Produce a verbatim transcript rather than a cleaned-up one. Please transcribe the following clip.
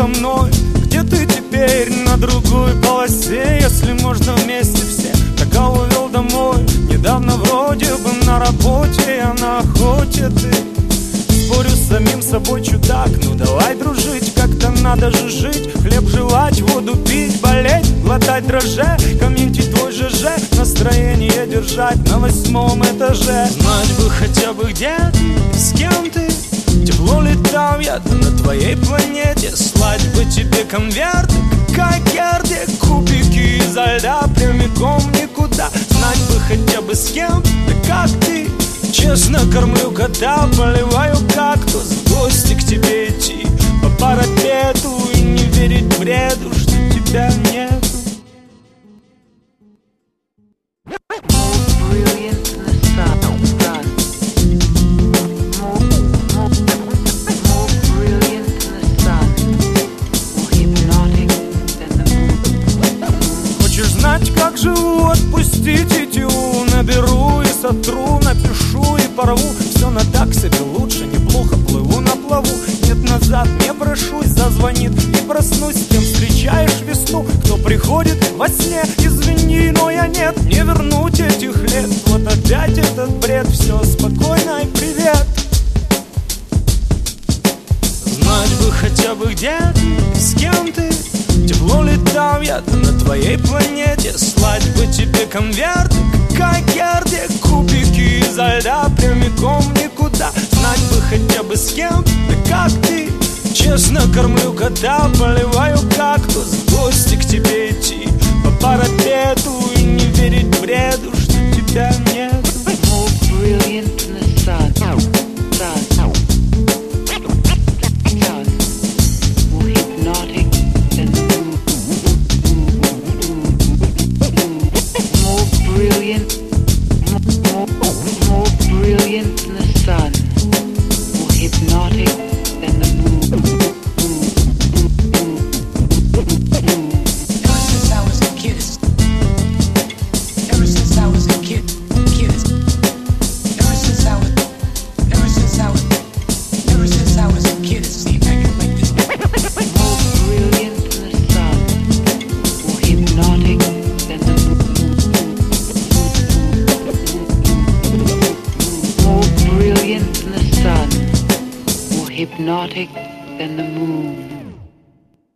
со мной? Где ты теперь? На другой полосе. Если можно вместе все, так а увел домой. Недавно вроде бы на работе, а на охоте ты. Спорю с самим собой, чудак. Ну давай дружить, как-то надо же жить. Хлеб жевать, воду пить, болеть, глотать дрожжи. Комментить твой ЖЖ, настроение держать на восьмом этаже. Знать бы хотя бы где ты, с кем ты. Тепло ли там, я-то на твоей планете. Слать бы тебе конверт, как Герде. Кубики изо льда прямиком никуда. Знать бы хотя бы с кем, да как ты. Честно кормлю кота, поливаю кактус. В гости к тебе идти по парапету и не верить бреду, что тебя нету. Хочешь знать, как живу? Отпусти тетиву. Наберу и сотру, напишу и порву. Все на так себе лучше, неплохо плыву на плаву. Нет, назад не прошусь, зазвонит и проснусь. С кем встречаешь весну, кто приходит во сне. Извини, но я нет, не вернуть этих лет. Вот опять этот бред, все спокойно и привет. Знать бы хотя бы где ты, с кем ты. Тепло ли там, я-то на твоей планете. Слать бы тебе конверт, как Герде. Кубики изо льда прямиком никуда. Знать бы хотя бы с кем, да как ты. Честно кормлю кота, поливаю кактус. В гости к тебе идти по парапету и не верить бреду, что тебя нет. Hypnotic than the moon.